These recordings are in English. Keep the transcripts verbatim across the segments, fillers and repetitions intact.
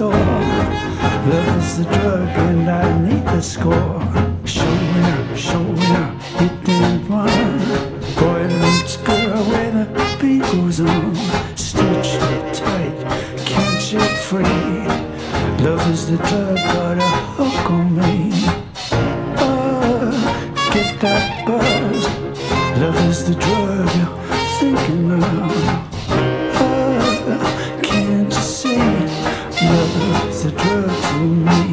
store. Love is the drug and I need the score. Showing up, showing up, it didn't run. Boy meets girl when the beat goes on. Stitch it tight, can't shake free. Love is the drug, got a hook on me. Oh, get that buzz. Love is the drug you're thinking of. Oh, can't you see? Love is the drug for me.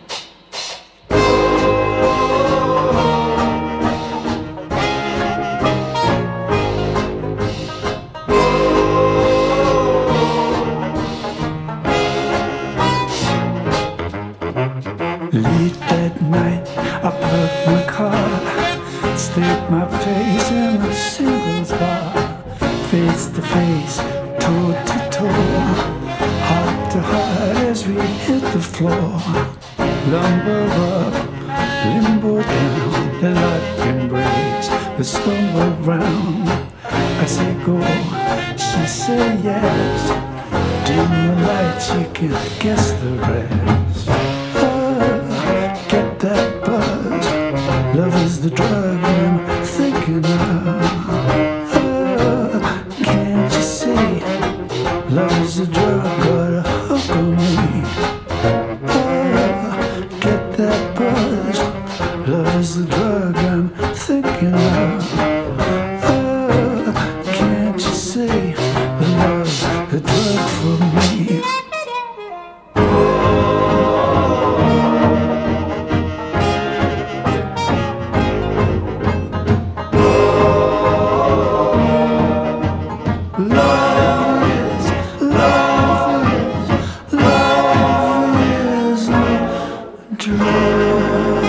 Late that night, I parked my car, staked my face in a singles bar. Face to face, toe to toe, heart to heart as we hit the floor. Lumber up, limbo down, the lock embrace, the stumble round. I say go, she say yes. Dim the lights, you can guess the rest. Love is the drug I'm thinking of. Oh, can't you see? Love is the drug, got a hook on me. Oh, get that buzz. Love is the drug I'm thinking of. Oh, can't you see? Love's the drug for me. Love is, love is, love is the drug.